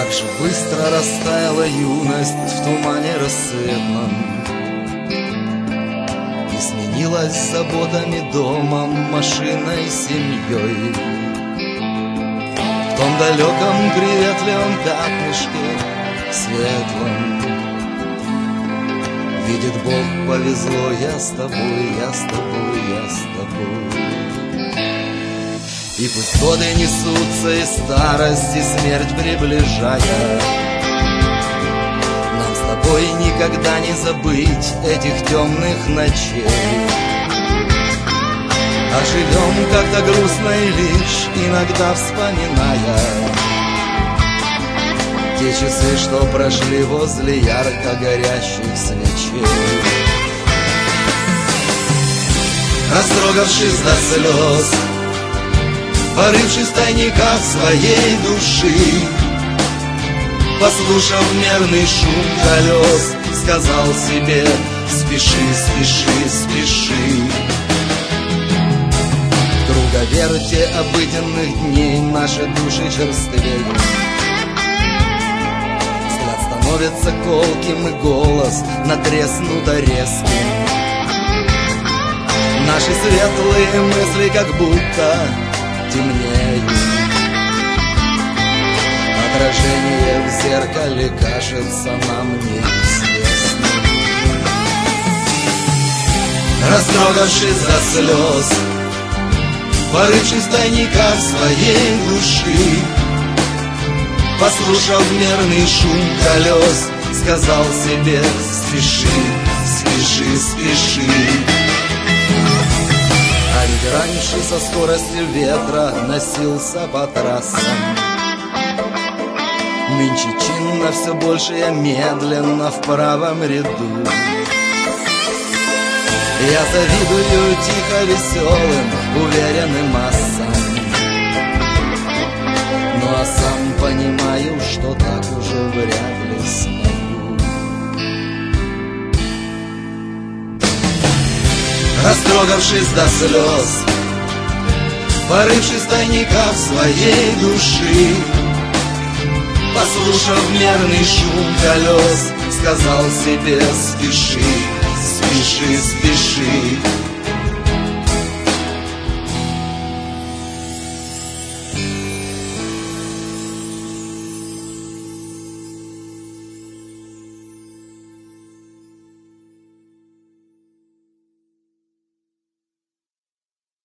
Как же быстро растаяла юность в тумане рассветном, и сменилась заботами домом, машиной, семьей. В том далеком приветливом пятнышке светлом, видит Бог, повезло, я с тобой, я с тобой, я с тобой. И пусть годы несутся, и старость, и смерть приближая, нам с тобой никогда не забыть этих темных ночей. А живем как-то грустно и лишь иногда вспоминая те часы, что прошли возле ярко горящих свечей. Растрогавшись до слез, порывшись в тайниках своей души, послушав мерный шум колес, сказал себе: спеши, спеши, спеши. В круговерте обыденных дней наши души черствеют, взгляд становится колким и голос натреснуто резким. Наши светлые мысли как будто темнеют, отражение в зеркале кажется нам неизвестным. Растрогавшись до слез, порывшись в тайниках своей души, послушав мерный шум колес, сказал себе: спеши, спеши, спеши. А ведь раньше со скоростью ветра носился по трассам, нынче чинно все больше я медленно в правом ряду. Я завидую тихо веселым, уверенным массам, ну а сам понимаю, что так уже вряд ли смогу. Растрогавшись до слез, порывшись в тайниках своей души, послушав мерный шум колес, сказал себе: спеши, спеши, спеши.